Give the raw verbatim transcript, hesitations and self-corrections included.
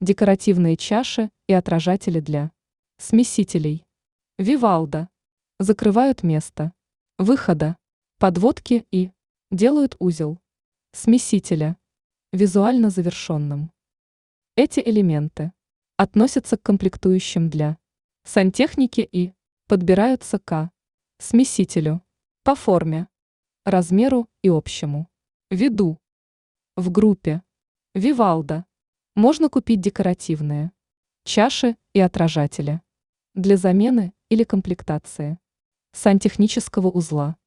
Декоративные чаши и отражатели для смесителей. Вивалда. Закрывают место выхода подводки и делают узел смесителя визуально завершенным. Эти элементы относятся к комплектующим для сантехники и подбираются к смесителю по форме, размеру и общему виду. В группе Вивалда можно купить декоративные чаши и отражатели для замены или комплектации сантехнического узла.